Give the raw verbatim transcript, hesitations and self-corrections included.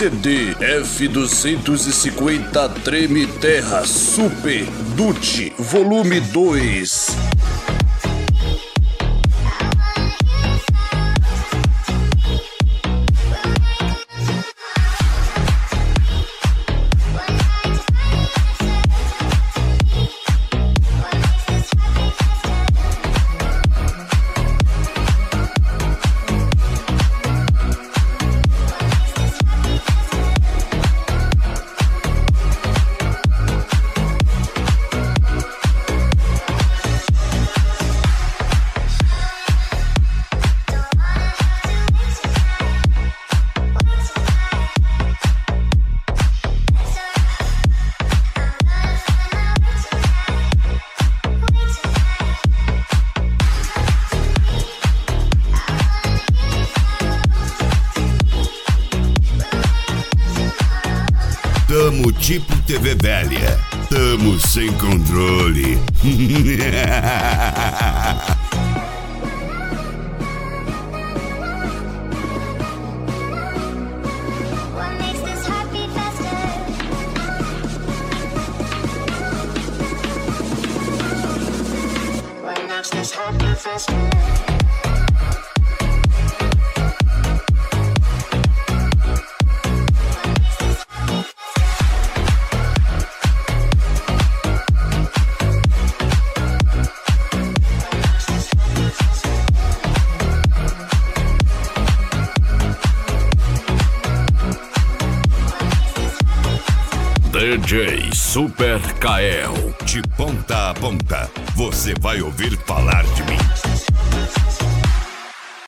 C D F duzentos e cinquenta Treme Terra Super Dutch Volume dois. Tamo tipo T V velha, tamo sem controle. D J Super Kael. De ponta a ponta, você vai ouvir falar de mim.